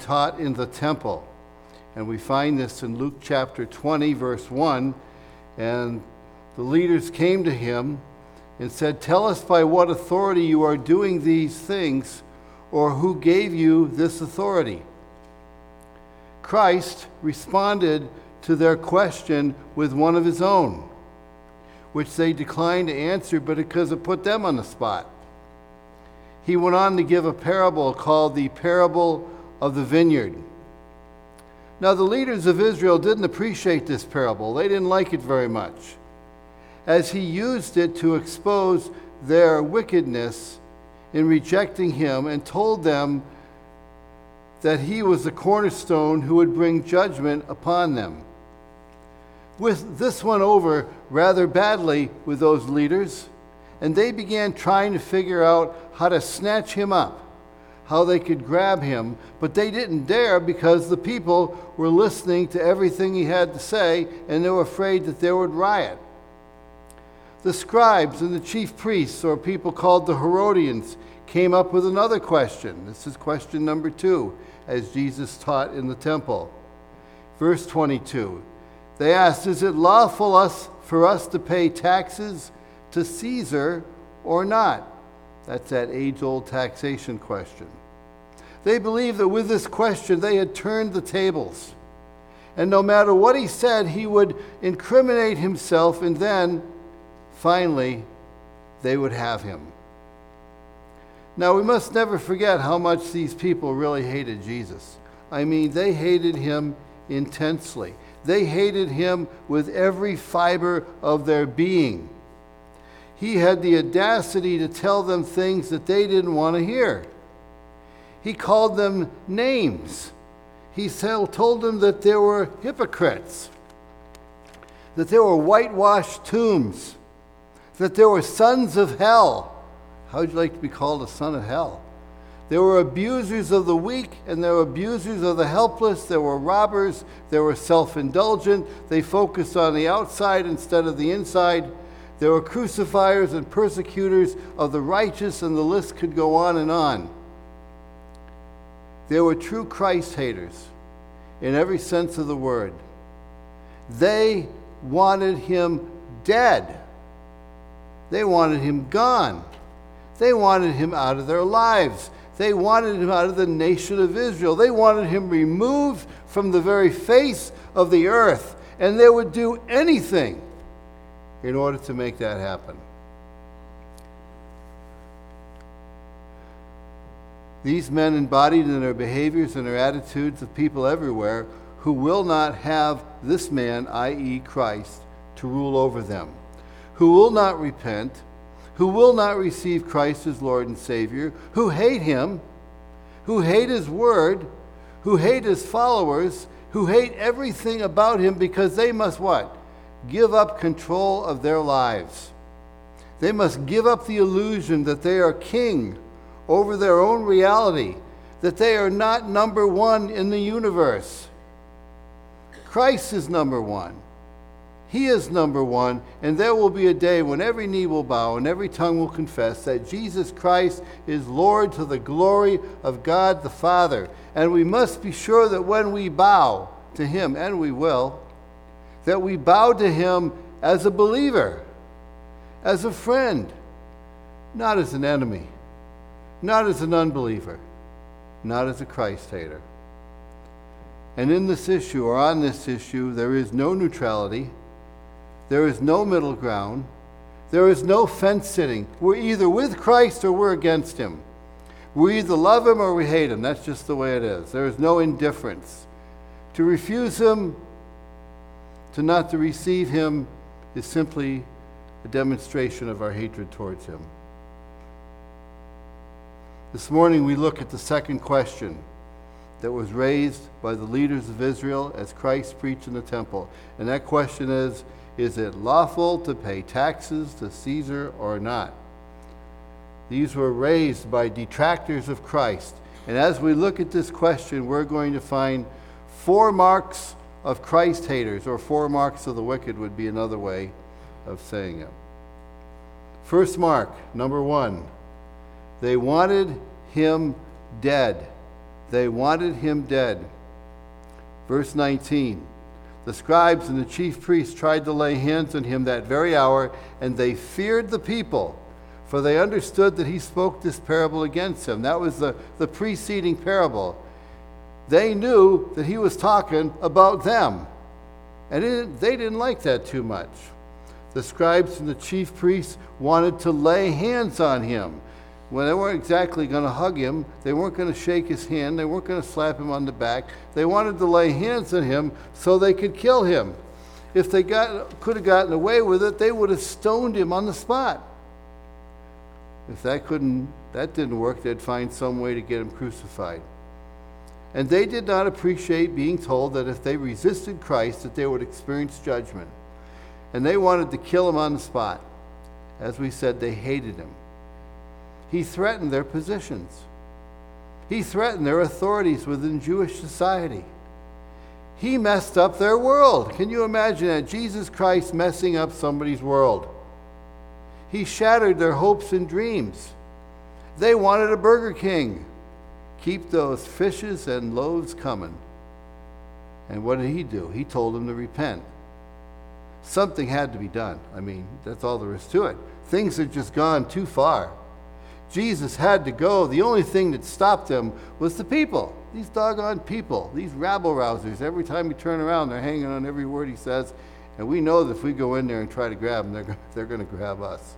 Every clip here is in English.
taught in the temple. And we find this in Luke chapter 20, verse 1. And the leaders came to him and said, "Tell us by what authority you are doing these things, or who gave you this authority?" Christ responded to their question with one of his own, which they declined to answer because it put them on the spot. He went on to give a parable called the parable of the vineyard. Now, the leaders of Israel didn't appreciate this parable. They didn't like it very much, as he used it to expose their wickedness in rejecting him, and told them that he was the cornerstone who would bring judgment upon them. This went over rather badly with those leaders, and they began trying to figure out how to snatch him up, how they could grab him, but they didn't dare because the people were listening to everything he had to say, and they were afraid that they would riot. The scribes and the chief priests, or people called the Herodians, came up with another question. This is question number 2, as Jesus taught in the temple. Verse 22, they asked, "Is it lawful for us to pay taxes to Caesar or not?" That's that age-old taxation question. They believed that with this question they had turned the tables. And no matter what he said, he would incriminate himself, and then, finally, they would have him. Now, we must never forget how much these people really hated Jesus. I mean, they hated him intensely. They hated him with every fiber of their being. He had the audacity to tell them things that they didn't want to hear. He called them names. He told them that they were hypocrites, that they were whitewashed tombs, that they were sons of hell. How would you like to be called a son of hell? They were abusers of the weak, and they were abusers of the helpless. They were robbers. They were self-indulgent. They focused on the outside instead of the inside. They were crucifiers and persecutors of the righteous, and the list could go on and on. They were true Christ haters in every sense of the word. They wanted him dead. They wanted him gone. They wanted him out of their lives. They wanted him out of the nation of Israel. They wanted him removed from the very face of the earth, and they would do anything in order to make that happen. These men embodied in their behaviors and their attitudes of people everywhere who will not have this man, i.e. Christ, to rule over them, who will not repent, who will not receive Christ as Lord and Savior, who hate him, who hate his word, who hate his followers, who hate everything about him, because they must what? Give up control of their lives. They must give up the illusion that they are king over their own reality, that they are not number one in the universe. Christ is number one. He is number one, and there will be a day when every knee will bow and every tongue will confess that Jesus Christ is Lord, to the glory of God the Father. And we must be sure that when we bow to him, and we will, that we bow to him as a believer, as a friend, not as an enemy, not as an unbeliever, not as a Christ hater. And in this issue, or on this issue, there is no neutrality. There is no middle ground. There is no fence sitting. We're either with Christ or we're against him. We either love him or we hate him. That's just the way it is. There is no indifference. To refuse him, to not to receive him, is simply a demonstration of our hatred towards him. This morning we look at the second question that was raised by the leaders of Israel as Christ preached in the temple. And that question is it lawful to pay taxes to Caesar or not? These were raised by detractors of Christ. And as we look at this question, we're going to find 4 marks of Christ haters, or 4 marks of the wicked would be another way of saying it. First mark, number 1, they wanted him dead. They wanted him dead. Verse 19. The scribes and the chief priests tried to lay hands on him that very hour, and they feared the people, for they understood that he spoke this parable against them. That was the preceding parable. They knew that he was talking about them, and they didn't like that too much. The scribes and the chief priests wanted to lay hands on him. Well, they weren't exactly going to hug him. They weren't going to shake his hand. They weren't going to slap him on the back. They wanted to lay hands on him so they could kill him. If they could have gotten away with it, they would have stoned him on the spot. If that didn't work, they'd find some way to get him crucified. And they did not appreciate being told that if they resisted Christ, that they would experience judgment. And they wanted to kill him on the spot. As we said, they hated him. He threatened their positions. He threatened their authorities within Jewish society. He messed up their world. Can you imagine that? Jesus Christ messing up somebody's world. He shattered their hopes and dreams. They wanted a Burger King. Keep those fishes and loaves coming. And what did he do? He told them to repent. Something had to be done. I mean, that's all there is to it. Things had just gone too far. Jesus had to go. The only thing that stopped them was the people. These doggone people, these rabble-rousers. Every time you turn around, they're hanging on every word he says. And we know that if we go in there and try to grab them, they're going to grab us.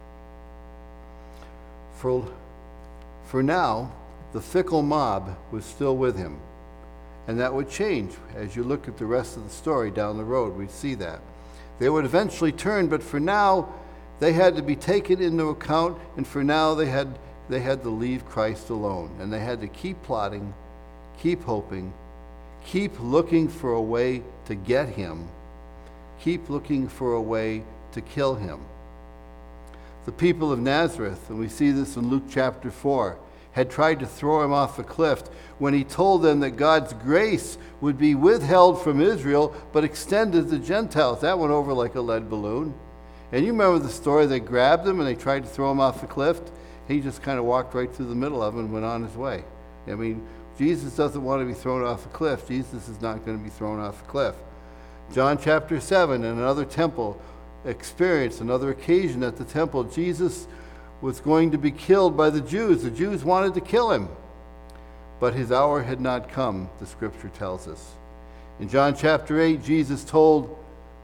For now, the fickle mob was still with him. And that would change. As you look at the rest of the story down the road, we see that. They would eventually turn, but for now, they had to be taken into account, and for now they had to leave Christ alone. And they had to keep plotting, keep hoping, keep looking for a way to get him, keep looking for a way to kill him. The people of Nazareth, and we see this in Luke chapter 4, had tried to throw him off a cliff when he told them that God's grace would be withheld from Israel but extended to Gentiles. That went over like a lead balloon. And you remember the story, they grabbed him and they tried to throw him off the cliff. He just kind of walked right through the middle of them and went on his way. I mean, Jesus doesn't want to be thrown off a cliff. Jesus is not going to be thrown off a cliff. John chapter 7, in another temple experience, another occasion at the temple, Jesus was going to be killed by the Jews. The Jews wanted to kill him. But his hour had not come, the scripture tells us. In John chapter 8, Jesus told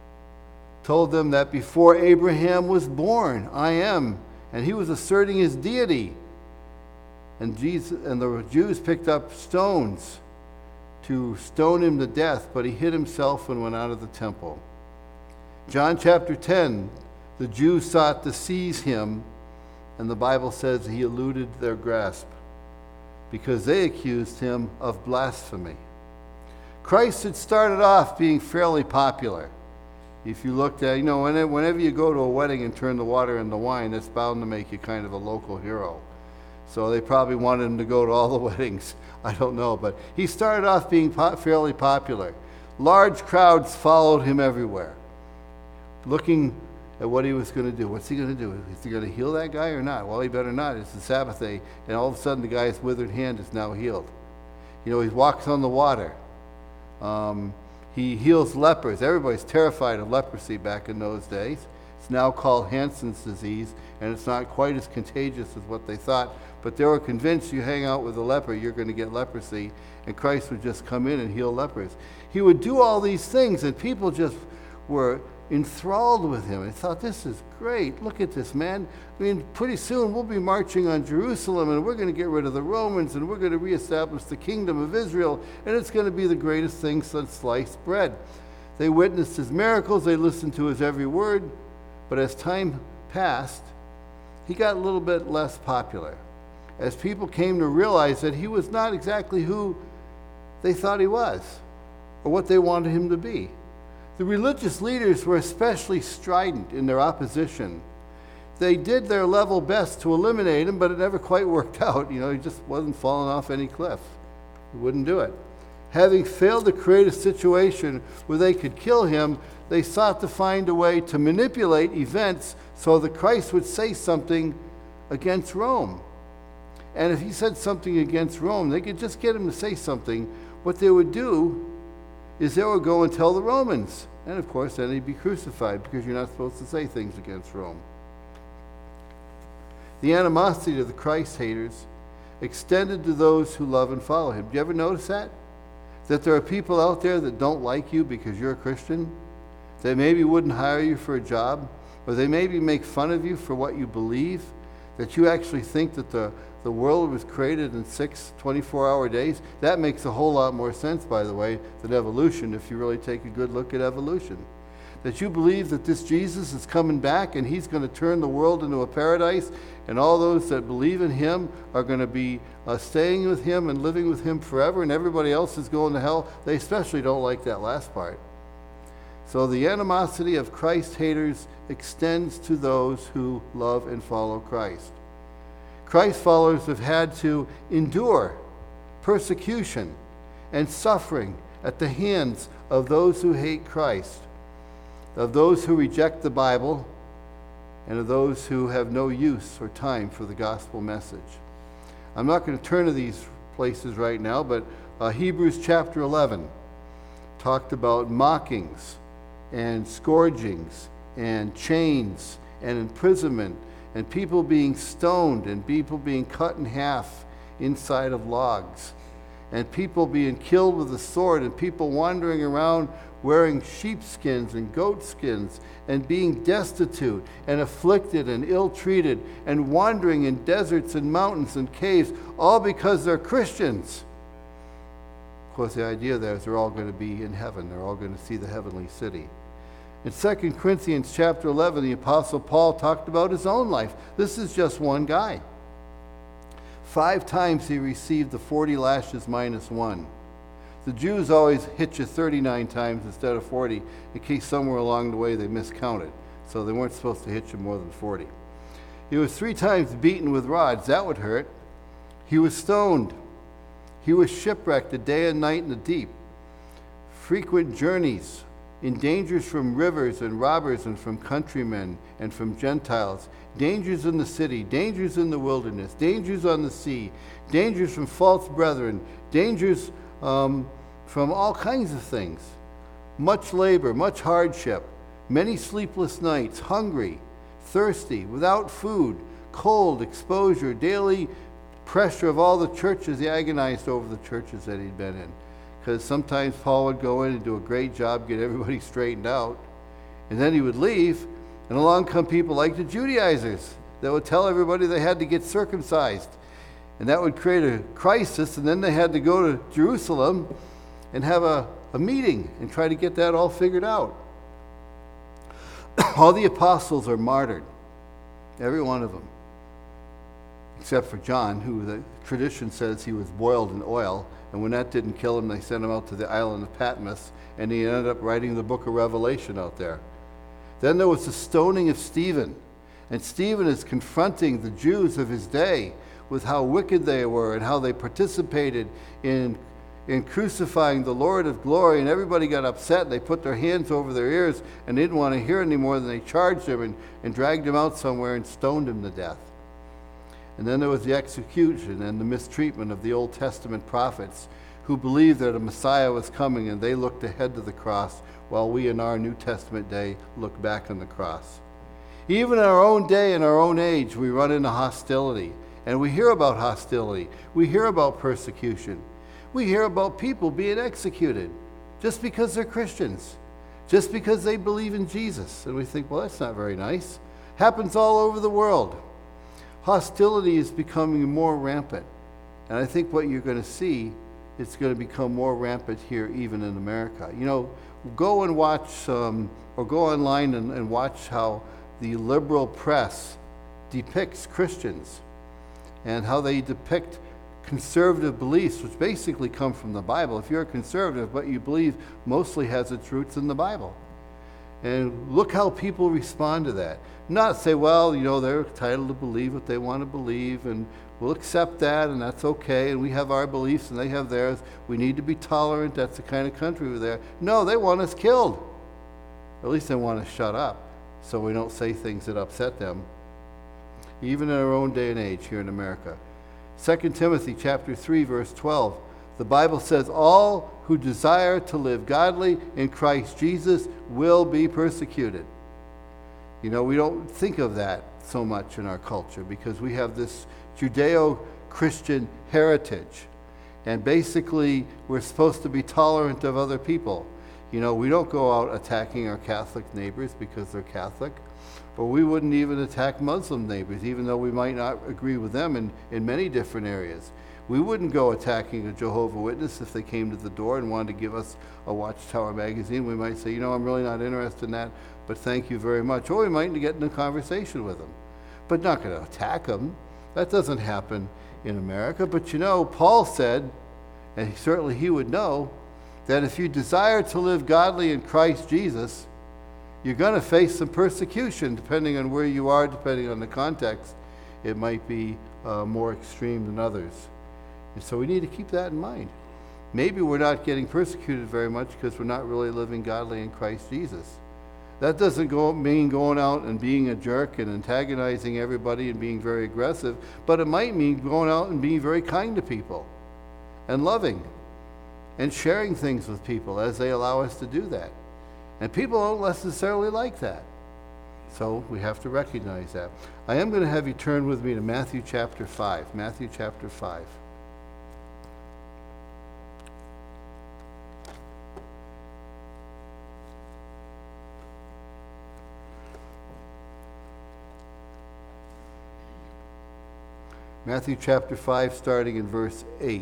them that before Abraham was born, I am. And he was asserting his deity. And the Jews picked up stones to stone him to death, but he hid himself and went out of the temple. John chapter 10, the Jews sought to seize him, and the Bible says he eluded their grasp because they accused him of blasphemy. Christ had started off being fairly popular. If you looked at, whenever you go to a wedding and turn the water into wine, that's bound to make you kind of a local hero. So they probably wanted him to go to all the weddings. I don't know, but he started off being fairly popular. Large crowds followed him everywhere, looking at what he was going to do. What's he going to do? Is he going to heal that guy or not? Well, he better not. It's the Sabbath day, and all of a sudden the guy's withered hand is now healed. He walks on the water. He heals lepers. Everybody's terrified of leprosy back in those days. It's now called Hansen's disease, and it's not quite as contagious as what they thought, but they were convinced you hang out with a leper, you're going to get leprosy, and Christ would just come in and heal lepers. He would do all these things, and people just were enthralled with him. They thought, this is great. Look at this, man. I mean, pretty soon we'll be marching on Jerusalem, and we're going to get rid of the Romans, and we're going to reestablish the kingdom of Israel, and it's going to be the greatest thing since sliced bread. They witnessed his miracles. They listened to his every word. But as time passed, he got a little bit less popular, as people came to realize that he was not exactly who they thought he was or what they wanted him to be. The religious leaders were especially strident in their opposition. They did their level best to eliminate him, but it never quite worked out. He just wasn't falling off any cliff. He wouldn't do it. Having failed to create a situation where they could kill him, they sought to find a way to manipulate events so that Christ would say something against Rome. And if he said something against Rome, they could just get him to say something. What they would do is they would go and tell the Romans. And of course, then he'd be crucified, because you're not supposed to say things against Rome. The animosity of the Christ haters extended to those who love and follow him. Do you ever notice that? That there are people out there that don't like you because you're a Christian? They maybe wouldn't hire you for a job, or they maybe make fun of you for what you believe, that you actually think that the world was created in 6 24-hour days. That makes a whole lot more sense, by the way, than evolution, if you really take a good look at evolution. That you believe that this Jesus is coming back and he's going to turn the world into a paradise, and all those that believe in him are going to be staying with him and living with him forever, and everybody else is going to hell. They especially don't like that last part. So the animosity of Christ haters extends to those who love and follow Christ. Christ followers have had to endure persecution and suffering at the hands of those who hate Christ, of those who reject the Bible, and of those who have no use or time for the gospel message. I'm not going to turn to these places right now, but Hebrews chapter 11 talked about mockings and scourgings and chains and imprisonment and people being stoned and people being cut in half inside of logs and people being killed with a sword and people wandering around wearing sheepskins and goatskins and being destitute and afflicted and ill-treated and wandering in deserts and mountains and caves, all because they're Christians. Of course, the idea there is they're all going to be in heaven. They're all going to see the heavenly city. In 2 Corinthians chapter 11, the Apostle Paul talked about his own life. This is just one guy. 5 times he received the 40 lashes minus 1. The Jews always hit you 39 times instead of 40, in case somewhere along the way they miscounted. So they weren't supposed to hit you more than 40. He was 3 times beaten with rods. That would hurt. He was stoned. He was shipwrecked a day and night in the deep. Frequent journeys, in dangers from rivers and robbers and from countrymen and from Gentiles, dangers in the city, dangers in the wilderness, dangers on the sea, dangers from false brethren, dangers from all kinds of things. Much labor, much hardship, many sleepless nights, hungry, thirsty, without food, cold, exposure, daily pressure of all the churches. He agonized over the churches that he'd been in. Because sometimes Paul would go in and do a great job, get everybody straightened out, and then he would leave, and along come people like the Judaizers that would tell everybody they had to get circumcised. And that would create a crisis, and then they had to go to Jerusalem and have a meeting and try to get that all figured out. All the apostles are martyred, every one of them, except for John, who the tradition says he was boiled in oil. And when that didn't kill him, they sent him out to the island of Patmos, and he ended up writing the book of Revelation out there. Then there was the stoning of Stephen. And Stephen is confronting the Jews of his day with how wicked they were and how they participated in crucifying the Lord of glory. And everybody got upset. They put their hands over their ears and didn't want to hear any more than they charged him and dragged him out somewhere and stoned him to death. And then there was the execution and the mistreatment of the Old Testament prophets who believed that a Messiah was coming, and they looked ahead to the cross while we in our New Testament day look back on the cross. Even in our own day, in our own age, we run into hostility. And we hear about hostility. We hear about persecution. We hear about people being executed just because they're Christians, just because they believe in Jesus. And we think, well, that's not very nice. Happens all over the world. Hostility is becoming more rampant. And I think what you're going to see, it's going to become more rampant here, even in America. You know, go and watch, or go online and watch how the liberal press depicts Christians and how they depict conservative beliefs, which basically come from the Bible. If you're a conservative, what you believe mostly has its roots in the Bible. And look how people respond to that. Not say, well, you know, they're entitled to believe what they want to believe, and we'll accept that, and that's okay, and we have our beliefs, and they have theirs. We need to be tolerant. That's the kind of country we're there. No, they want us killed. Or at least they want us shut up so we don't say things that upset them. Even in our own day and age here in America. 2 Timothy chapter 3, verse 12. The Bible says, all who desire to live godly in Christ Jesus will be persecuted. You know, we don't think of that so much in our culture because we have this Judeo-Christian heritage. And basically, we're supposed to be tolerant of other people. You know, we don't go out attacking our Catholic neighbors because they're Catholic. Or we wouldn't even attack Muslim neighbors, even though we might not agree with them in many different areas. We wouldn't go attacking a Jehovah's Witness if they came to the door and wanted to give us a Watchtower magazine. We might say, you know, I'm really not interested in that, but thank you very much. Or we might get in a conversation with them, but not going to attack them. That doesn't happen in America. But you know, Paul said, and certainly he would know, that if you desire to live godly in Christ Jesus, you're going to face some persecution, depending on where you are, depending on the context. It might be more extreme than others. And so we need to keep that in mind. Maybe we're not getting persecuted very much because we're not really living godly in Christ Jesus. That doesn't mean going out and being a jerk and antagonizing everybody and being very aggressive, but it might mean going out and being very kind to people and loving and sharing things with people as they allow us to do that. And people don't necessarily like that. So we have to recognize that. I am going to have you turn with me to Matthew chapter 5. Matthew chapter 5. Matthew chapter 5, starting in verse 8,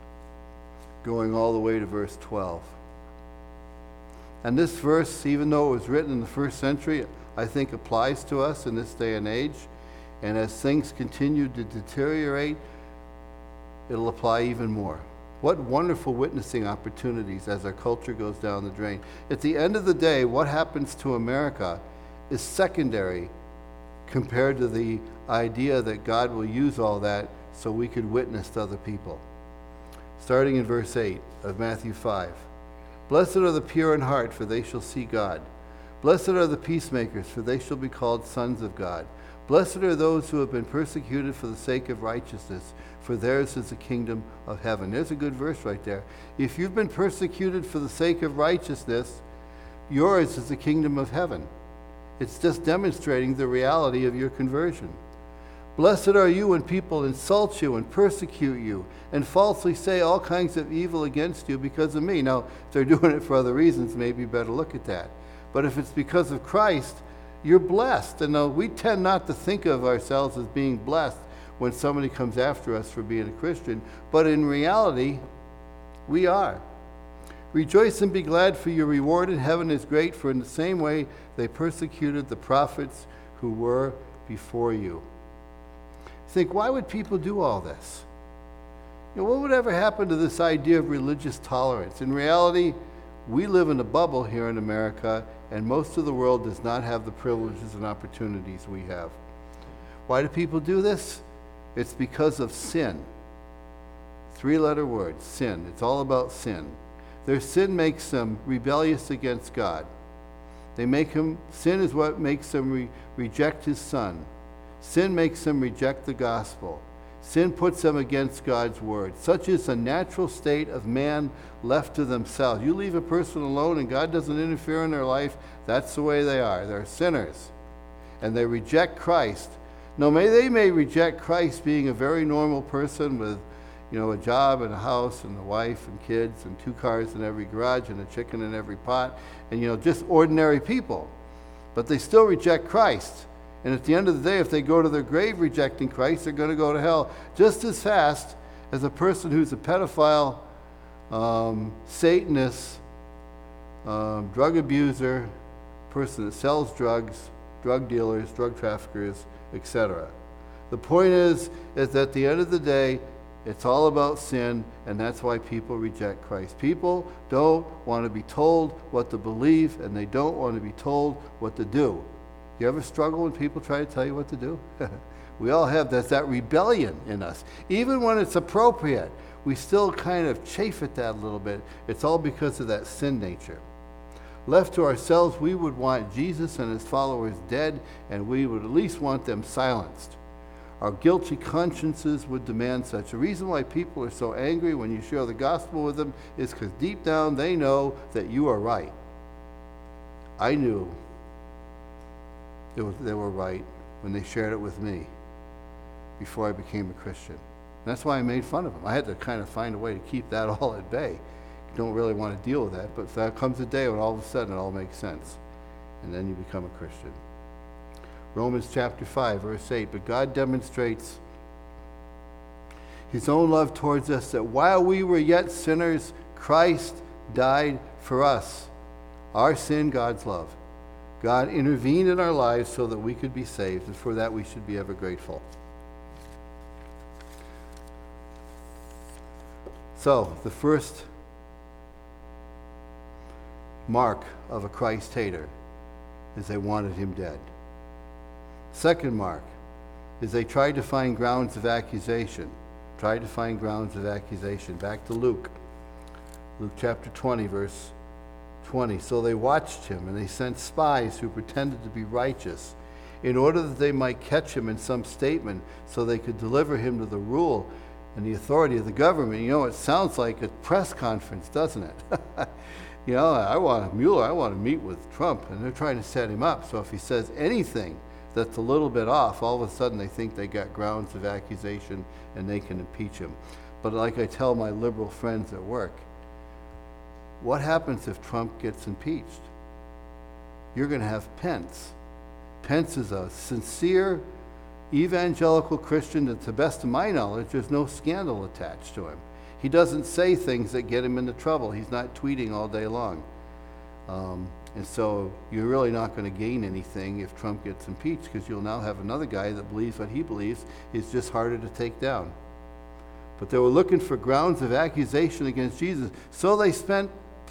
going all the way to verse 12. And this verse, even though it was written in the first century, I think applies to us in this day and age. And as things continue to deteriorate, it'll apply even more. What wonderful witnessing opportunities as our culture goes down the drain. At the end of the day, what happens to America is secondary compared to the idea that God will use all that so we could witness to other people. Starting in verse 8 of Matthew 5. Blessed are the pure in heart, for they shall see God. Blessed are the peacemakers, for they shall be called sons of God. Blessed are those who have been persecuted for the sake of righteousness, for theirs is the kingdom of heaven. There's a good verse right there. If you've been persecuted for the sake of righteousness, yours is the kingdom of heaven. It's just demonstrating the reality of your conversion. Blessed are you when people insult you and persecute you and falsely say all kinds of evil against you because of me. Now, if they're doing it for other reasons, maybe you better look at that. But if it's because of Christ, you're blessed. And we tend not to think of ourselves as being blessed when somebody comes after us for being a Christian. But in reality, we are. Rejoice and be glad, for your reward in heaven is great, for in the same way they persecuted the prophets who were before you. Think, why would people do all this? What would ever happen to this idea of religious tolerance? In reality, we live in a bubble here in America, and most of the world does not have the privileges and opportunities we have. Why do people do this? It's because of sin. Three-letter word, sin. It's all about sin. Their sin makes them rebellious against God. Sin is what makes them reject his son. Sin makes them reject the gospel. Sin puts them against God's word. Such is the natural state of man left to themselves. You leave a person alone and God doesn't interfere in their life, that's the way they are. They're sinners. And they reject Christ. Now, they may reject Christ being a very normal person with a job and a house and a wife and kids and 2 cars in every garage and a chicken in every pot and, just ordinary people. But they still reject Christ. And at the end of the day, if they go to their grave rejecting Christ, they're going to go to hell just as fast as a person who's a pedophile, Satanist, drug abuser, person that sells drugs, drug dealers, drug traffickers, etc. The point is that at the end of the day, it's all about sin, and that's why people reject Christ. People don't want to be told what to believe, and they don't want to be told what to do. You ever struggle when people try to tell you what to do? We all have that rebellion in us. Even when it's appropriate, we still kind of chafe at that a little bit. It's all because of that sin nature. Left to ourselves, we would want Jesus and his followers dead, and we would at least want them silenced. Our guilty consciences would demand such. The reason why people are so angry when you share the gospel with them is because deep down they know that you are right. I knew they were right when they shared it with me before I became a Christian. And that's why I made fun of them. I had to kind of find a way to keep that all at bay. You don't really want to deal with that, but there comes a day when all of a sudden it all makes sense. And then you become a Christian. Romans chapter 5, verse 8, but God demonstrates his own love towards us, that while we were yet sinners, Christ died for us. Our sin, God's love. God intervened in our lives so that we could be saved, and for that we should be ever grateful. So, the first mark of a Christ hater is they wanted him dead. Second mark is they tried to find grounds of accusation. Back to Luke. Luke chapter 20, verse 20. So they watched him, and they sent spies who pretended to be righteous in order that they might catch him in some statement so they could deliver him to the rule and the authority of the government. You know, it sounds like a press conference, doesn't it? You know, Mueller, I want to meet with Trump, and they're trying to set him up. So if he says anything that's a little bit off, all of a sudden they think they got grounds of accusation and they can impeach him. But like I tell my liberal friends at work, what happens if Trump gets impeached? You're going to have Pence. Pence is a sincere evangelical Christian that, to the best of my knowledge, there's no scandal attached to him. He doesn't say things that get him into trouble. He's not tweeting all day long. And so you're really not going to gain anything if Trump gets impeached, because you'll now have another guy that believes what he believes is just harder to take down. But they were looking for grounds of accusation against Jesus, so they sent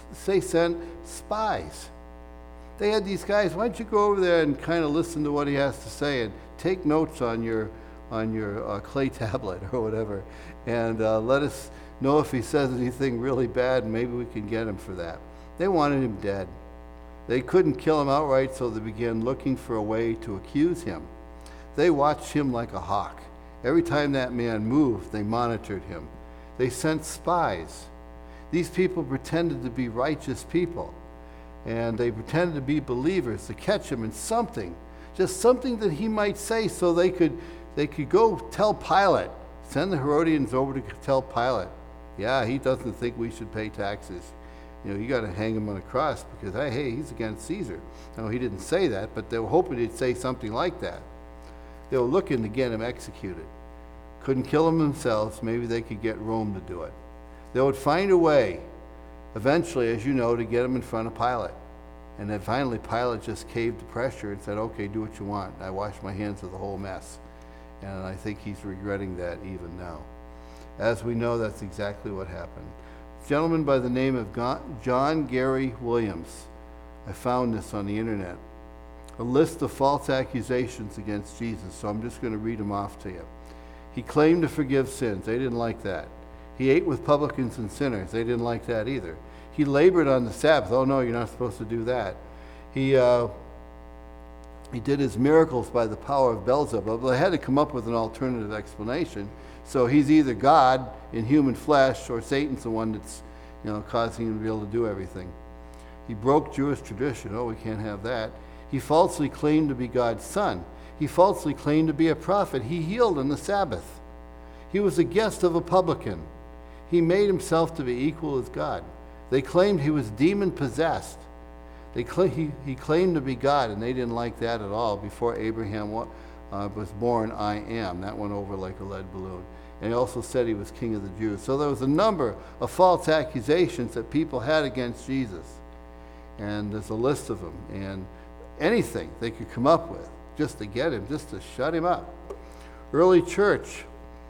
spies. They had these guys, why don't you go over there and kind of listen to what he has to say and take notes on your clay tablet or whatever, and let us know if he says anything really bad, and maybe we can get him for that. They wanted him dead. They couldn't kill him outright, so they began looking for a way to accuse him. They watched him like a hawk. Every time that man moved, they monitored him. They sent spies. These people pretended to be righteous people, and they pretended to be believers to catch him in something, just something that he might say, so they could go tell Pilate, send the Herodians over to tell Pilate, yeah, he doesn't think we should pay taxes. You know, you got to hang him on a cross because, hey, he's against Caesar. No, he didn't say that, but they were hoping he'd say something like that. They were looking to get him executed. Couldn't kill him themselves. Maybe they could get Rome to do it. They would find a way, eventually, as you know, to get him in front of Pilate. And then finally, Pilate just caved to pressure and said, okay, do what you want. I washed my hands of the whole mess. And I think he's regretting that even now. As we know, that's exactly what happened. A gentleman by the name of John Gary Williams. I found this on the internet. A list of false accusations against Jesus, so I'm just going to read them off to you. He claimed to forgive sins. They didn't like that. He ate with publicans and sinners. They didn't like that either. He labored on the Sabbath. Oh, no, you're not supposed to do that. He did his miracles by the power of Beelzebub. They had to come up with an alternative explanation. So he's either God in human flesh, or Satan's the one that's, causing him to be able to do everything. He broke Jewish tradition. Oh, we can't have that. He falsely claimed to be God's son. He falsely claimed to be a prophet. He healed on the Sabbath. He was a guest of a publican. He made himself to be equal as God. They claimed he was demon-possessed. He claimed to be God, and they didn't like that at all. Before Abraham was born, I am. That went over like a lead balloon. And he also said he was king of the Jews. So there was a number of false accusations that people had against Jesus. And there's a list of them. And anything they could come up with just to get him, just to shut him up. Early church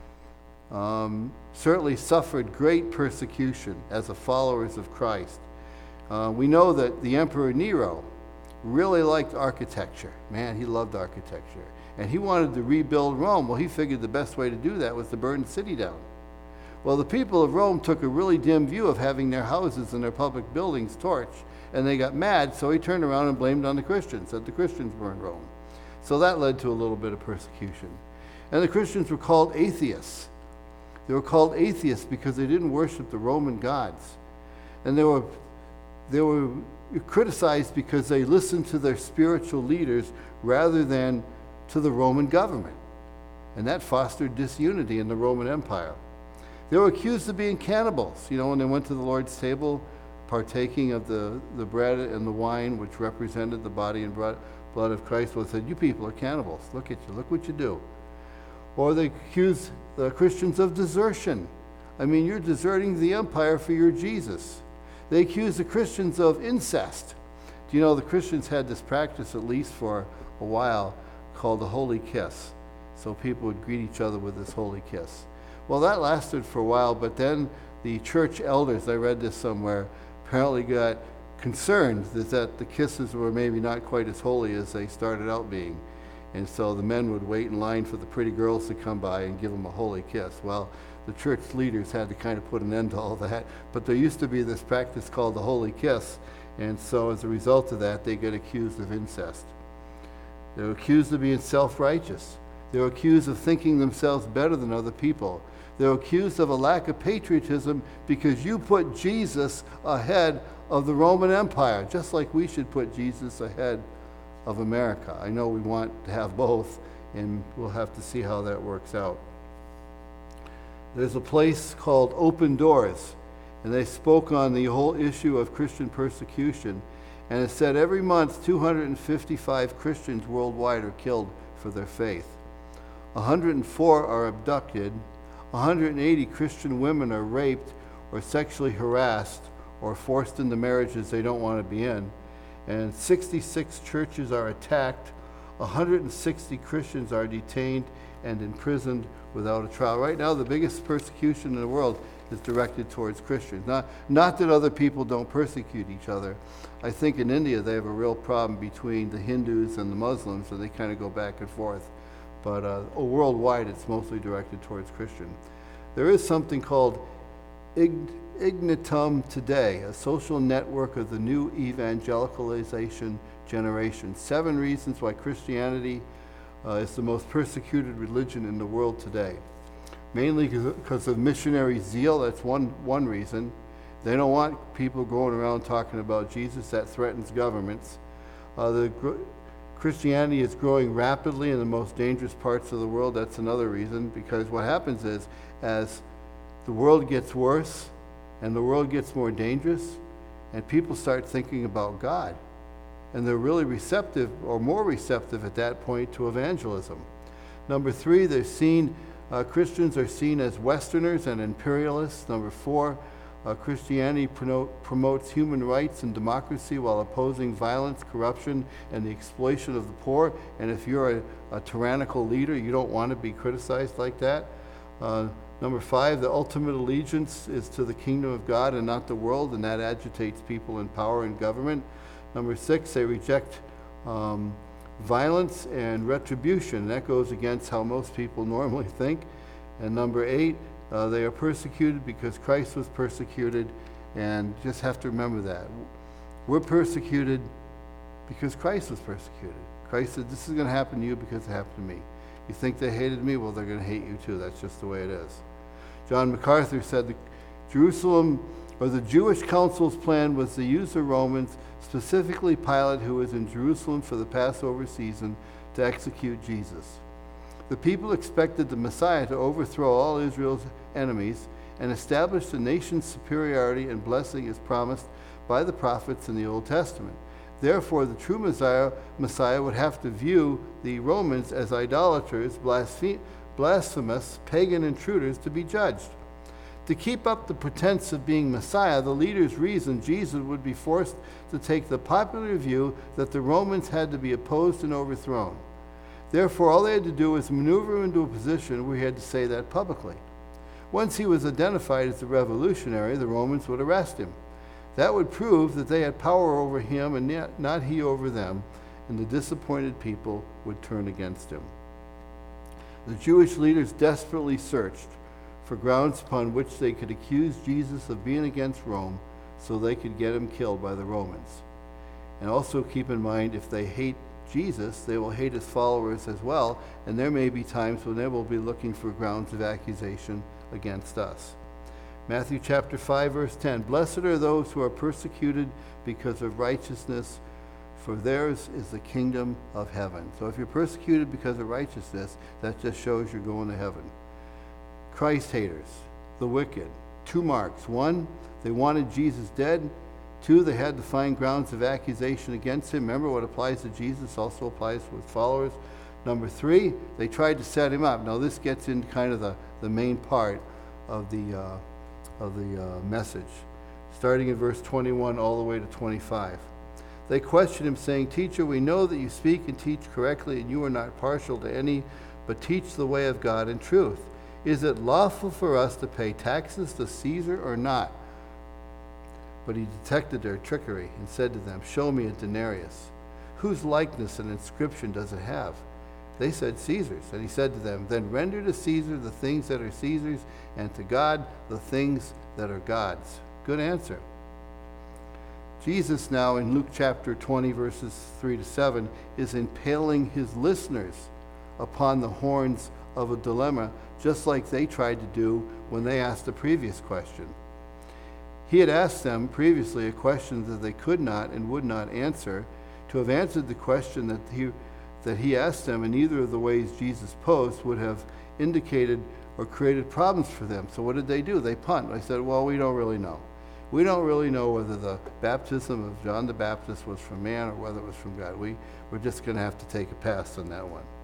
certainly suffered great persecution as the followers of Christ. We know that the Emperor Nero really liked architecture. Man, he loved architecture. And he wanted to rebuild Rome. Well, he figured the best way to do that was to burn the city down. Well, the people of Rome took a really dim view of having their houses and their public buildings torched, and they got mad, so he turned around and blamed on the Christians, said the Christians burned Rome. So that led to a little bit of persecution. And the Christians were called atheists. They were called atheists because they didn't worship the Roman gods. And they were criticized because they listened to their spiritual leaders rather than to the Roman government. And that fostered disunity in the Roman Empire. They were accused of being cannibals. When they went to the Lord's table, partaking of the bread and the wine, which represented the body and blood of Christ, well, said, "You people are cannibals. Look at you. Look what you do." Or they accused the Christians of desertion. You're deserting the empire for your Jesus. They accused the Christians of incest. Do you know the Christians had this practice, at least for a while, called the holy kiss. So people would greet each other with this holy kiss. Well, that lasted for a while, but then the church elders, I read this somewhere, apparently got concerned that the kisses were maybe not quite as holy as they started out being. And so the men would wait in line for the pretty girls to come by and give them a holy kiss. Well, the church leaders had to kind of put an end to all that. But there used to be this practice called the holy kiss. And so as a result of that, they get accused of incest. They were accused of being self-righteous. They were accused of thinking themselves better than other people. They were accused of a lack of patriotism because you put Jesus ahead of the Roman Empire, just like we should put Jesus ahead of America. I know we want to have both, and we'll have to see how that works out. There's a place called Open Doors, and they spoke on the whole issue of Christian persecution, and it said every month 255 Christians worldwide are killed for their faith. 104 are abducted, 180 Christian women are raped or sexually harassed or forced into marriages they don't want to be in, and 66 churches are attacked, 160 Christians are detained and imprisoned without a trial. Right now, the biggest persecution in the world is directed towards Christians. Not that other people don't persecute each other. I think in India they have a real problem between the Hindus and the Muslims, and they kind of go back and forth. But worldwide, it's mostly directed towards Christian. There is something called Ignitum Today, a social network of the new evangelicalization generation. 7 reasons why Christianity is the most persecuted religion in the world today. Mainly because of missionary zeal. That's one reason. They don't want people going around talking about Jesus. That threatens governments. Christianity is growing rapidly in the most dangerous parts of the world. That's another reason, because what happens is, as the world gets worse and the world gets more dangerous, and people start thinking about God, and they're really receptive, or more receptive at that point, to evangelism. Number 3, Christians are seen as Westerners and imperialists. Number 4, Christianity promotes human rights and democracy while opposing violence, corruption, and the exploitation of the poor. And if you're a tyrannical leader, you don't want to be criticized like that. Number 5, the ultimate allegiance is to the kingdom of God and not the world, and that agitates people in power and government. Number 6, they reject violence and retribution. That goes against how most people normally think. And number 8, they are persecuted because Christ was persecuted, and just have to remember that. We're persecuted because Christ was persecuted. Christ said, this is going to happen to you because it happened to me. You think they hated me? Well, they're going to hate you too. That's just the way it is. John MacArthur said the Jewish council's plan was to use the Romans, specifically Pilate, who was in Jerusalem for the Passover season, to execute Jesus. The people expected the Messiah to overthrow all Israel's enemies and establish the nation's superiority and blessing as promised by the prophets in the Old Testament. Therefore, the true Messiah would have to view the Romans as idolaters, blasphemous, pagan intruders to be judged. To keep up the pretense of being Messiah, the leaders reasoned Jesus would be forced to take the popular view that the Romans had to be opposed and overthrown. Therefore, all they had to do was maneuver him into a position where he had to say that publicly. Once he was identified as a revolutionary, the Romans would arrest him. That would prove that they had power over him and not he over them, and the disappointed people would turn against him. The Jewish leaders desperately searched for grounds upon which they could accuse Jesus of being against Rome so they could get him killed by the Romans. And also keep in mind, if they hate Jesus, they will hate his followers as well, and there may be times when they will be looking for grounds of accusation against us. Matthew chapter 5, verse 10, "Blessed are those who are persecuted because of righteousness, for theirs is the kingdom of heaven." So if you're persecuted because of righteousness, that just shows you're going to heaven. Christ haters, the wicked, 2 marks. 1, they wanted Jesus dead. 2, they had to find grounds of accusation against him. Remember, what applies to Jesus also applies to his followers. Number 3, they tried to set him up. Now this gets into kind of the main part of the message, starting in verse 21 all the way to 25. They questioned him, saying, "Teacher, we know that you speak and teach correctly, and you are not partial to any, but teach the way of God in truth. Is it lawful for us to pay taxes to Caesar or not?" But he detected their trickery and said to them, "Show me a denarius. Whose likeness and inscription does it have?" They said, "Caesar's." And he said to them, "Then render to Caesar the things that are Caesar's, and to God the things that are God's." Good answer. Jesus now in Luke chapter 20, verses 3 to 7, is impaling his listeners upon the horns of a dilemma, just like they tried to do when they asked the previous question. He had asked them previously a question that they could not and would not answer. To have answered the question that he asked them in either of the ways Jesus posed would have indicated or created problems for them. So what did they do? They punt. They said, "Well, we don't really know. We don't really know whether the baptism of John the Baptist was from man or whether it was from God. We're just going to have to take a pass on that one."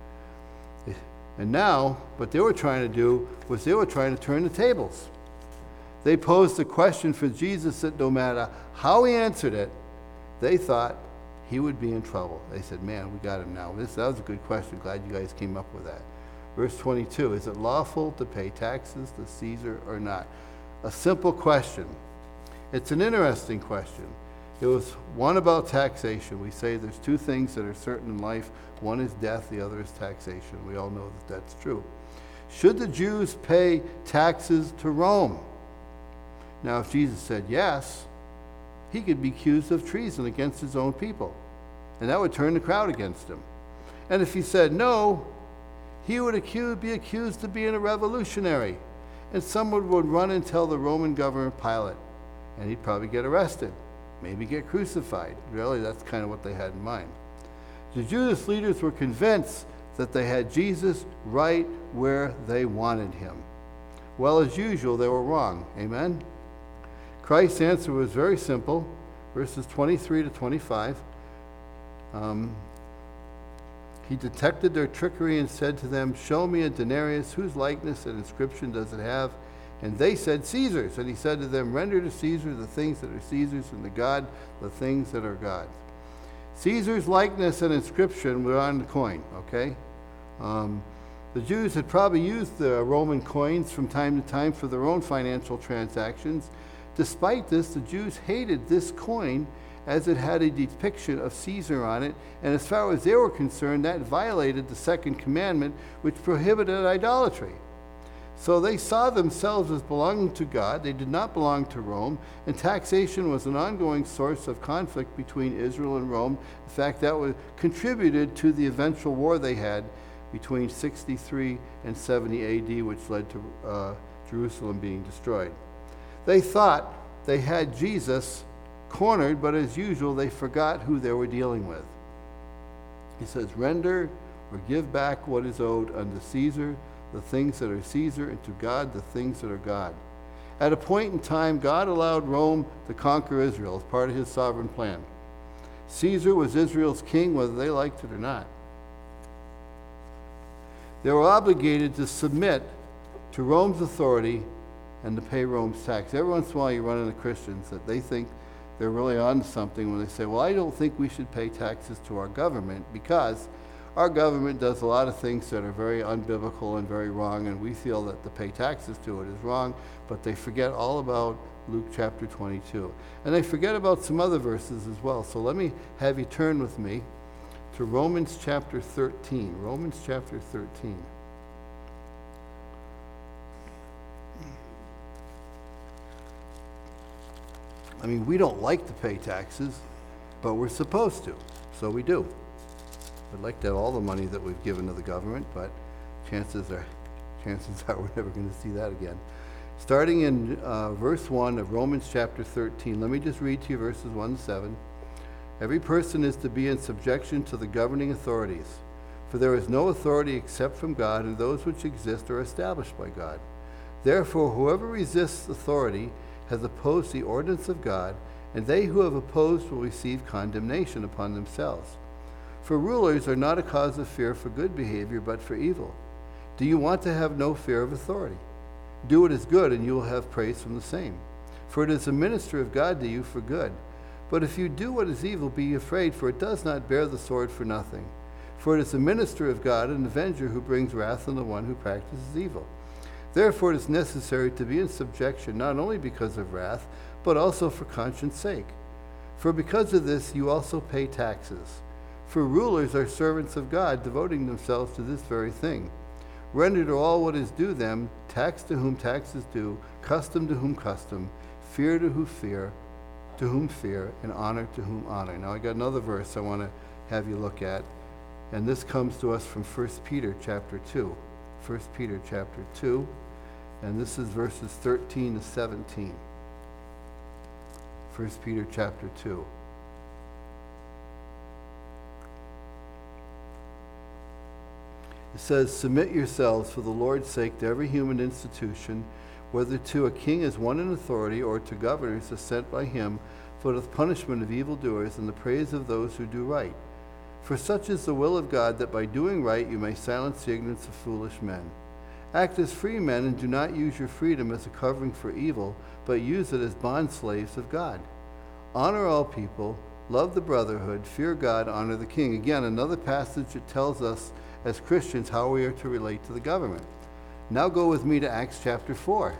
And now, what they were trying to do was they were trying to turn the tables. They posed a question for Jesus that no matter how he answered it, they thought he would be in trouble. They said, "Man, we got him now." That was a good question. Glad you guys came up with that. Verse 22, "Is it lawful to pay taxes to Caesar or not?" A simple question. It's an interesting question. It was one about taxation. We say there's 2 things that are certain in life. One is death, the other is taxation. We all know that that's true. Should the Jews pay taxes to Rome? Now, if Jesus said yes, he could be accused of treason against his own people, and that would turn the crowd against him. And if he said no, he would be accused of being a revolutionary, and someone would run and tell the Roman governor Pilate, and he'd probably get arrested, maybe get crucified. Really, that's kind of what they had in mind. The Jewish leaders were convinced that they had Jesus right where they wanted him. Well, as usual, they were wrong. Amen? Christ's answer was very simple, verses 23 to 25. He detected their trickery and said to them, "Show me a denarius. Whose likeness and inscription does it have?" And they said, "Caesar's." And he said to them, "Render to Caesar the things that are Caesar's, and to God the things that are God's." Caesar's likeness and inscription were on the coin, okay? The Jews had probably used the Roman coins from time to time for their own financial transactions. Despite this, the Jews hated this coin as it had a depiction of Caesar on it, and as far as they were concerned, that violated the 2nd commandment, which prohibited idolatry. So they saw themselves as belonging to God. They did not belong to Rome, and taxation was an ongoing source of conflict between Israel and Rome. In fact, that contributed to the eventual war they had between 63 and 70 AD, which led to Jerusalem being destroyed. They thought they had Jesus cornered, but as usual, they forgot who they were dealing with. He says, "Render or give back what is owed unto Caesar, the things that are Caesar, and to God the things that are God." At a point in time, God allowed Rome to conquer Israel as part of his sovereign plan. Caesar was Israel's king, whether they liked it or not. They were obligated to submit to Rome's authority and to pay Rome's tax. Every once in a while you run into Christians that they think they're really on to something when they say, "Well, I don't think we should pay taxes to our government because our government does a lot of things that are very unbiblical and very wrong, and we feel that to pay taxes to it is wrong," but they forget all about Luke chapter 22. And they forget about some other verses as well. So let me have you turn with me to Romans chapter 13. Romans chapter 13. I mean, we don't like to pay taxes, but we're supposed to, so we do. We'd like to have all the money that we've given to the government, but chances are we're never going to see that again. Starting in verse 1 of Romans chapter 13, let me just read to you verses 1 to 7. Every person is to be in subjection to the governing authorities, for there is no authority except from God, and those which exist are established by God. Therefore, whoever resists authority has opposed the ordinance of God, and they who have opposed will receive condemnation upon themselves. For rulers are not a cause of fear for good behavior, but for evil. Do you want to have no fear of authority? Do what is good, and you will have praise from the same. For it is a minister of God to you for good. But if you do what is evil, be afraid, for it does not bear the sword for nothing. For it is a minister of God, an avenger who brings wrath on the one who practices evil. Therefore it is necessary to be in subjection, not only because of wrath, but also for conscience sake. For because of this you also pay taxes. For rulers are servants of God, devoting themselves to this very thing. Render to all what is due them, tax to whom tax is due, custom to whom custom, fear to whom fear, and honor to whom honor. Now I got another verse I want to have you look at, and this comes to us from 1 Peter chapter 2. 1 Peter chapter 2, and this is verses 13 to 17. 1 Peter chapter 2. It says, "Submit yourselves for the Lord's sake to every human institution, whether to a king as one in authority, or to governors as sent by him, for the punishment of evildoers and the praise of those who do right. For such is the will of God, that by doing right you may silence the ignorance of foolish men. Act as free men, and do not use your freedom as a covering for evil, but use it as bondslaves of God. Honor all people, love the brotherhood, fear God, honor the king." Again, another passage that tells us as Christians how we are to relate to the government. Now go with me to Acts chapter 4.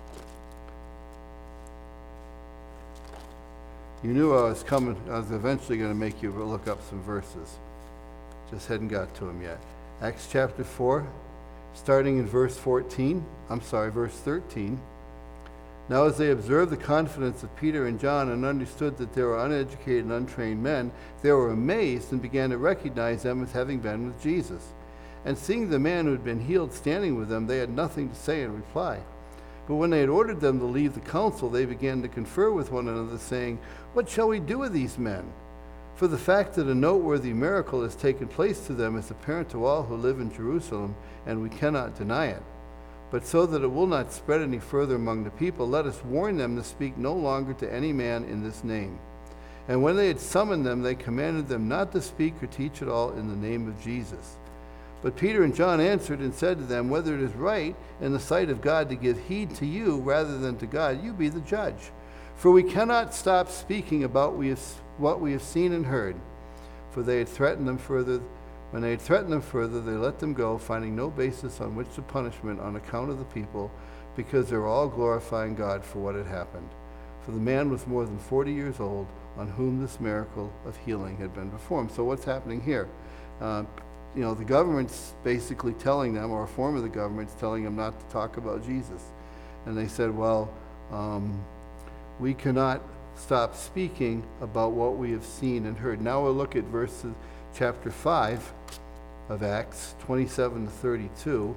You knew I was eventually going to make you look up some verses. Just hadn't got to them yet. Acts chapter 4, starting in verse 13. "Now as they observed the confidence of Peter and John and understood that they were uneducated and untrained men, they were amazed and began to recognize them as having been with Jesus. And seeing the man who had been healed standing with them, they had nothing to say in reply. But when they had ordered them to leave the council, they began to confer with one another, saying, 'What shall we do with these men?' For the fact that a noteworthy miracle has taken place to them is apparent to all who live in Jerusalem, and we cannot deny it. But so that it will not spread any further among the people, let us warn them to speak no longer to any man in this name.' And when they had summoned them, they commanded them not to speak or teach at all in the name of Jesus. But Peter and John answered and said to them, 'Whether it is right in the sight of God to give heed to you rather than to God, you be the judge. For we cannot stop speaking about what we have seen and heard.' For they had threatened them further. When they had threatened them further, they let them go, finding no basis on which to punishment on account of the people, because they were all glorifying God for what had happened. For the man was more than 40 years old, on whom this miracle of healing had been performed." So what's happening here? The government's basically telling them, or a form of the government's telling them not to talk about Jesus. And they said, we cannot stop speaking about what we have seen and heard. Now we'll look at chapter 5 of Acts, 27 to 32.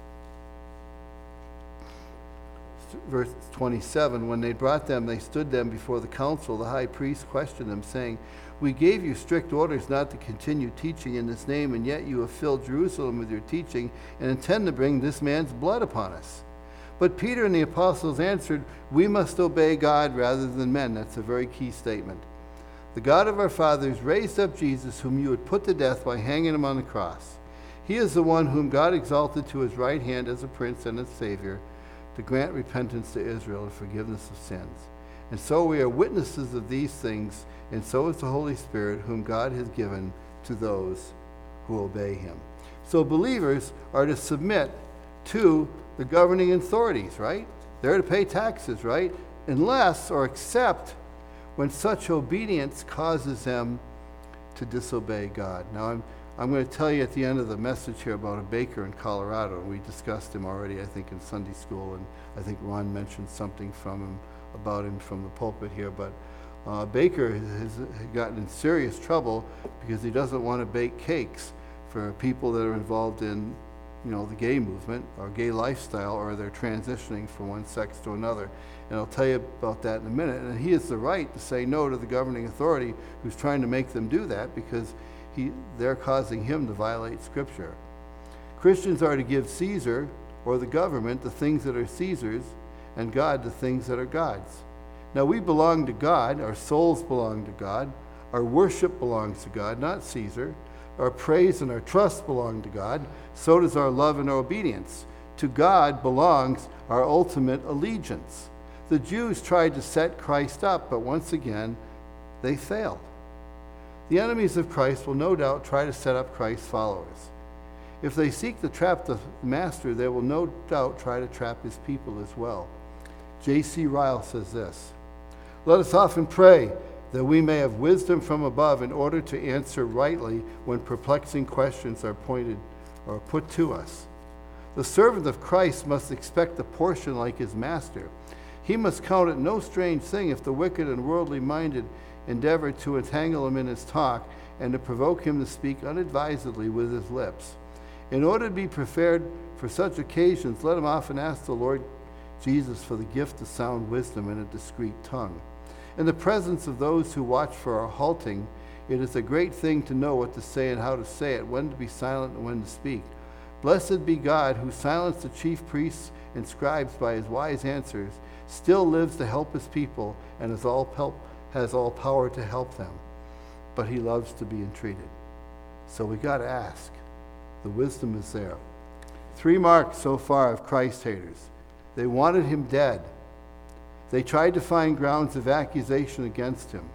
Verse 27, "When they brought them, they stood them before the council. The high priest questioned them, saying, 'We gave you strict orders not to continue teaching in this name, and yet you have filled Jerusalem with your teaching and intend to bring this man's blood upon us.' But Peter and the apostles answered, 'We must obey God rather than men.'" That's a very key statement. "The God of our fathers raised up Jesus, whom you had put to death by hanging him on the cross. He is the one whom God exalted to his right hand as a prince and a savior, to grant repentance to Israel and forgiveness of sins. And so we are witnesses of these things, and so is the Holy Spirit, whom God has given to those who obey him." So believers are to submit to the governing authorities, right? They're to pay taxes, right? Unless or except when such obedience causes them to disobey God. Now I'm going to tell you at the end of the message here about a baker in Colorado. We discussed him already, I think, in Sunday school, and I think Ron mentioned something about him from the pulpit here. But baker has gotten in serious trouble because he doesn't want to bake cakes for people that are involved in, the gay movement or gay lifestyle, or they're transitioning from one sex to another. And I'll tell you about that in a minute. And he has the right to say no to the governing authority who's trying to make them do that, because they're causing him to violate Scripture. Christians are to give Caesar, or the government, the things that are Caesar's, and God the things that are God's. Now we belong to God, our souls belong to God, our worship belongs to God, not Caesar. Our praise and our trust belong to God, so does our love and our obedience. To God belongs our ultimate allegiance. The Jews tried to set Christ up, but once again, they failed. The enemies of Christ will no doubt try to set up Christ's followers. If they seek to trap the Master, they will no doubt try to trap his people as well. J.C. Ryle says this: "Let us often pray that we may have wisdom from above in order to answer rightly when perplexing questions are pointed or put to us. The servant of Christ must expect a portion like his Master. He must count it no strange thing if the wicked and worldly minded endeavor to entangle him in his talk and to provoke him to speak unadvisedly with his lips. In order to be prepared for such occasions, let him often ask the Lord Jesus for the gift of sound wisdom and a discreet tongue. In the presence of those who watch for our halting, it is a great thing to know what to say and how to say it, when to be silent and when to speak. Blessed be God, who silenced the chief priests and scribes by his wise answers, still lives to help his people, and has all power to help them. But he loves to be entreated." So we got to ask. The wisdom is there. 3 marks so far of Christ haters. They wanted him dead. They tried to find grounds of accusation against him.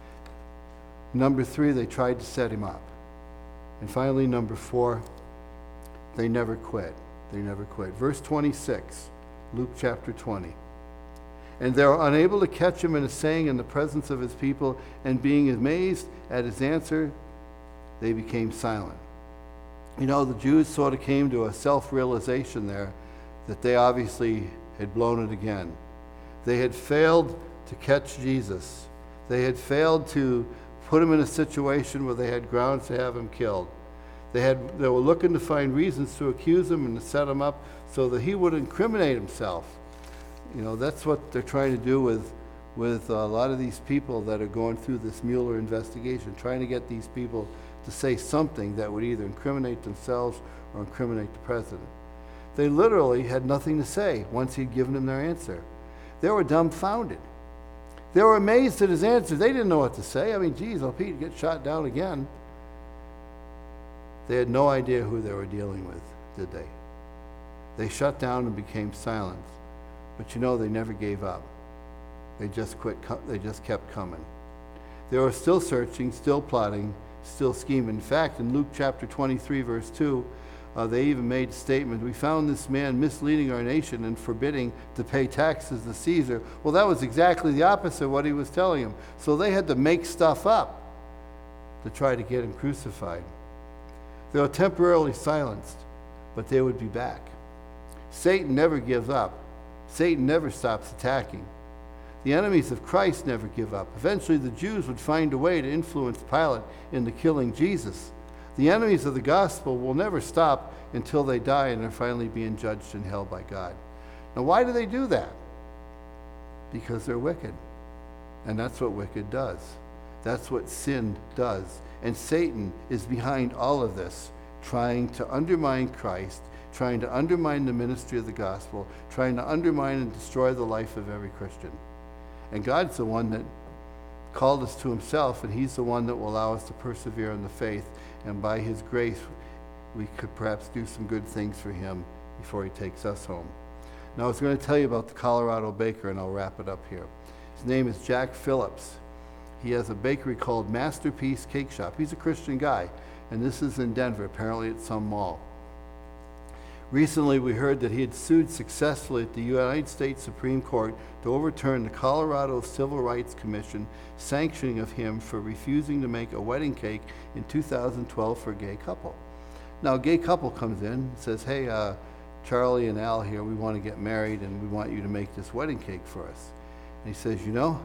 Number 3, they tried to set him up. And finally, number 4, they never quit. They never quit. Verse 26, Luke chapter 20. "And they were unable to catch him in a saying in the presence of his people, and being amazed at his answer, they became silent." The Jews sort of came to a self-realization there that they obviously had blown it again. They had failed to catch Jesus. They had failed to put him in a situation where they had grounds to have him killed. They were looking to find reasons to accuse him and to set him up so that he would incriminate himself. That's what they're trying to do with a lot of these people that are going through this Mueller investigation, trying to get these people to say something that would either incriminate themselves or incriminate the president. They literally had nothing to say once he'd given them their answer. They were dumbfounded. They were amazed at his answer. They didn't know what to say. Geez, Pete, get shot down again. They had no idea who they were dealing with, did they? They shut down and became silent. But they never gave up. They just kept coming. They were still searching, still plotting, still scheming. In fact, in Luke chapter 23, verse 2, they even made a statement: "We found this man misleading our nation and forbidding to pay taxes to Caesar." Well, that was exactly the opposite of what he was telling them. So they had to make stuff up to try to get him crucified. They were temporarily silenced, but they would be back. Satan never gives up. Satan never stops attacking. The enemies of Christ never give up. Eventually, the Jews would find a way to influence Pilate into killing Jesus. The enemies of the gospel will never stop until they die and are finally being judged in hell by God. Now, why do they do that? Because they're wicked. And that's what wicked does. That's what sin does. And Satan is behind all of this, trying to undermine Christ, trying to undermine the ministry of the gospel, trying to undermine and destroy the life of every Christian. And God's the one that called us to himself, and he's the one that will allow us to persevere in the faith. And by his grace, we could perhaps do some good things for him before he takes us home. Now, I was going to tell you about the Colorado baker, and I'll wrap it up here. His name is Jack Phillips. He has a bakery called Masterpiece Cake Shop. He's a Christian guy, and this is in Denver, apparently at some mall. Recently, we heard that he had sued successfully at the United States Supreme Court to overturn the Colorado Civil Rights Commission sanctioning of him for refusing to make a wedding cake in 2012 for a gay couple. Now, a gay couple comes in and says, "Hey, Charlie and Al here, we want to get married and we want you to make this wedding cake for us." And he says,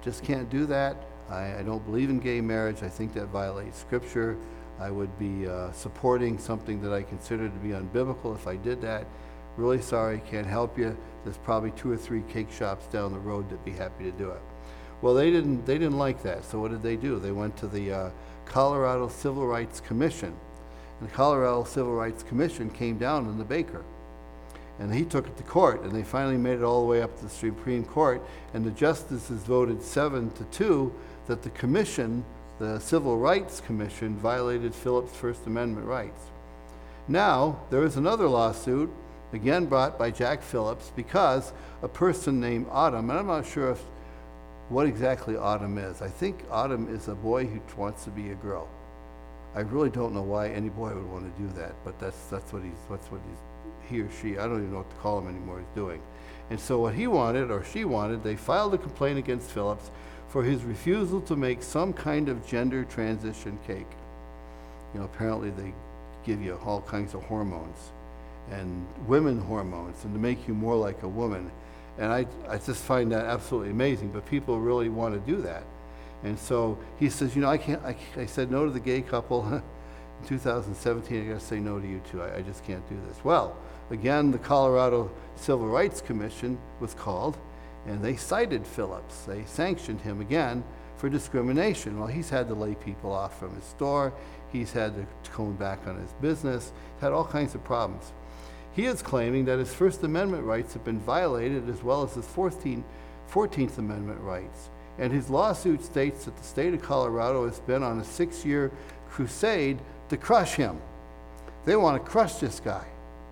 just can't do that. I don't believe in gay marriage. I think that violates Scripture. I would be supporting something that I consider to be unbiblical if I did that. Really sorry, can't help you. There's probably 2 or 3 cake shops down the road that'd be happy to do it. Well, they didn't like that, so what did they do? They went to the Colorado Civil Rights Commission. And the Colorado Civil Rights Commission came down on the baker. And he took it to court, and they finally made it all the way up to the Supreme Court, and the justices voted 7-2 that the commission, the Civil Rights Commission, violated Phillips' First Amendment rights. Now, there is another lawsuit, again brought by Jack Phillips, because a person named Autumn, and I'm not sure what exactly Autumn is. I think Autumn is a boy who wants to be a girl. I really don't know why any boy would want to do that, but that's what he or she, I don't even know what to call him anymore, is doing. And so what he wanted, or she wanted, they filed a complaint against Phillips for his refusal to make some kind of gender transition cake. Apparently they give you all kinds of hormones, and women hormones, and to make you more like a woman. And I just find that absolutely amazing, but people really want to do that. And so he says, I said no to the gay couple in 2017, I got to say no to you too. I just can't do this. Well, again, the Colorado Civil Rights Commission was called, and they cited Phillips. They sanctioned him again for discrimination. Well, he's had to lay people off from his store. He's had to come back on his business. He's had all kinds of problems. He is claiming that his First Amendment rights have been violated, as well as his 14th Amendment rights. And his lawsuit states that the state of Colorado has been on a 6-year crusade to crush him. They want to crush this guy.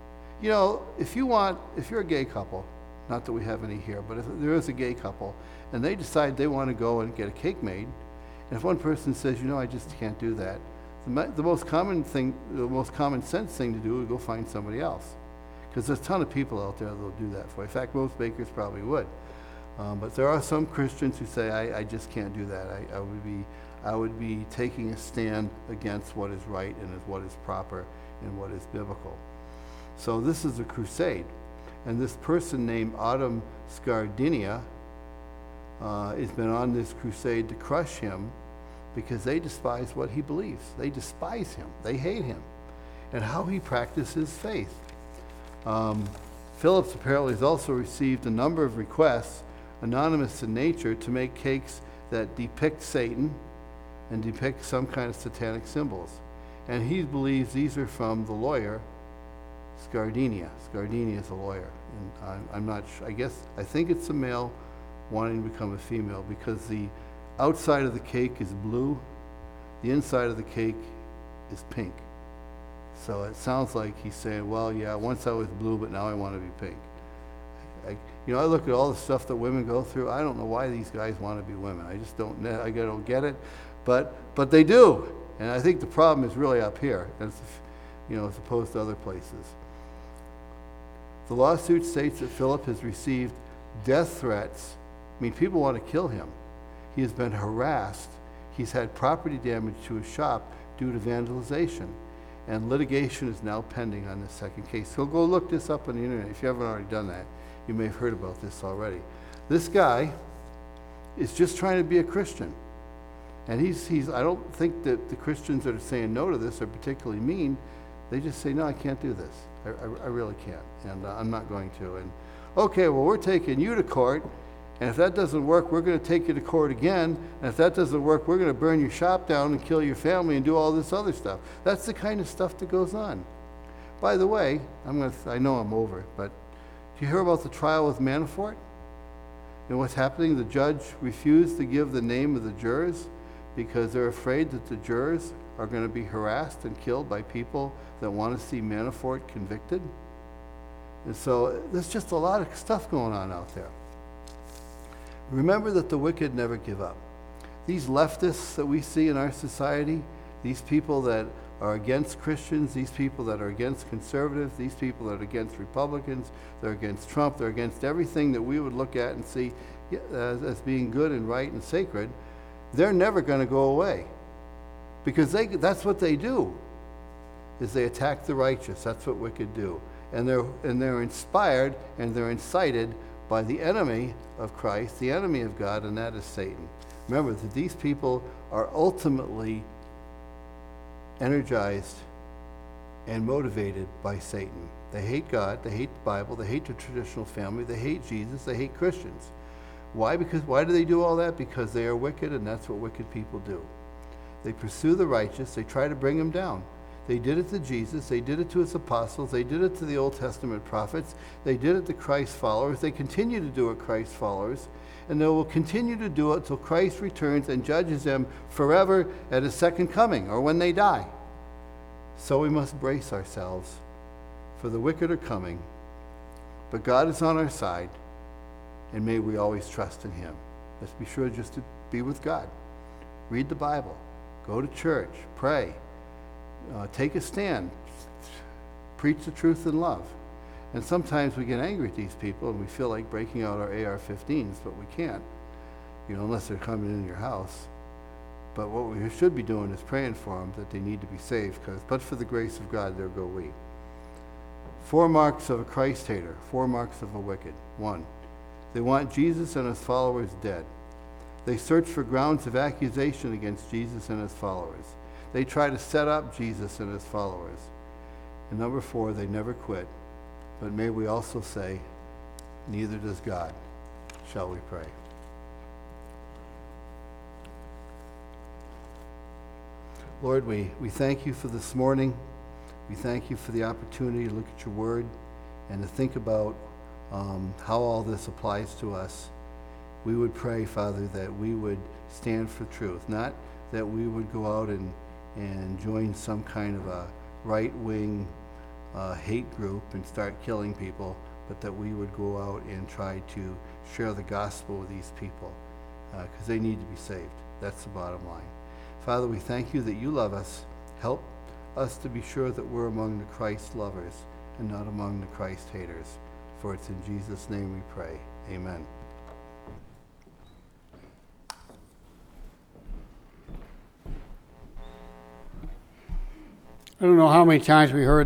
If you're a gay couple, not that we have any here, but if there is a gay couple, and they decide they want to go and get a cake made, and if one person says, I just can't do that, the most common sense thing to do is go find somebody else. Because there's a ton of people out there that will do that for you. In fact, most bakers probably would. But there are some Christians who say, I just can't do that. I would be taking a stand against what is right and what is proper and what is biblical. So this is a crusade. And this person named Autumn Scardinia has been on this crusade to crush him because they despise what he believes. They despise him. They hate him and how he practices faith. Phillips apparently has also received a number of requests, anonymous in nature, to make cakes that depict Satan and depict some kind of satanic symbols. And he believes these are from the lawyer, Scardinia. Scardinia is a lawyer. And I'm not sure. I think it's a male wanting to become a female, because the outside of the cake is blue, the inside of the cake is pink. So it sounds like he's saying, well, yeah, once I was blue, but now I want to be pink. I look at all the stuff that women go through. I don't know why these guys want to be women. I just don't get it. But they do. And I think the problem is really up here, as opposed to other places. The lawsuit states that Philip has received death threats. People want to kill him. He has been harassed. He's had property damage to his shop due to vandalization. And litigation is now pending on this second case. So go look this up on the internet. If you haven't already done that, you may have heard about this already. This guy is just trying to be a Christian. And I don't think that the Christians that are saying no to this are particularly mean. They just say, no, I can't do this. I really can't. And I'm not going to. And okay, well, we're taking you to court. And if that doesn't work, we're going to take you to court again. And if that doesn't work, we're going to burn your shop down and kill your family and do all this other stuff. That's the kind of stuff that goes on. By the way, I know I'm over, but do you hear about the trial with Manafort? And what's happening? The judge refused to give the name of the jurors because they're afraid that the jurors are going to be harassed and killed by people that want to see Manafort convicted. And so there's just a lot of stuff going on out there. Remember that the wicked never give up. These leftists that we see in our society, these people that are against Christians, these people that are against conservatives, these people that are against Republicans, they're against Trump, they're against everything that we would look at and see as being good and right and sacred, they're never going to go away. Because that's what they do, is they attack the righteous. That's what wicked do. And they're inspired and they're incited by the enemy of Christ, the enemy of God, and that is Satan. Remember that these people are ultimately energized and motivated by Satan. They hate God, they hate the Bible, they hate the traditional family, they hate Jesus, they hate Christians. Why? Why do they do all that? Because they are wicked, and that's what wicked people do. They pursue the righteous, they try to bring them down. They did it to Jesus, they did it to his apostles, they did it to the Old Testament prophets, they did it to Christ followers, they continue to do it to Christ followers, and they will continue to do it till Christ returns and judges them forever at his second coming, or when they die. So we must brace ourselves, for the wicked are coming, but God is on our side, and may we always trust in him. Let's be sure just to be with God. Read the Bible, go to church, pray, take a stand, preach the truth in love. And sometimes we get angry at these people and we feel like breaking out our AR-15s, but we can't, unless they're coming in your house. But what we should be doing is praying for them that they need to be saved, but for the grace of God, there go we. 4 marks of a Christ hater, 4 marks of a wicked. 1, they want Jesus and his followers dead. They search for grounds of accusation against Jesus and his followers. They try to set up Jesus and his followers. And number 4, they never quit. But may we also say, neither does God. Shall we pray? Lord, we thank you for this morning. We thank you for the opportunity to look at your word and to think about how all this applies to us. We would pray, Father, that we would stand for truth, not that we would go out and join some kind of a right-wing hate group and start killing people, but that we would go out and try to share the gospel with these people because they need to be saved. That's the bottom line. Father, we thank you that you love us. Help us to be sure that we're among the Christ lovers and not among the Christ haters. For it's in Jesus' name we pray. Amen. I don't know how many times we heard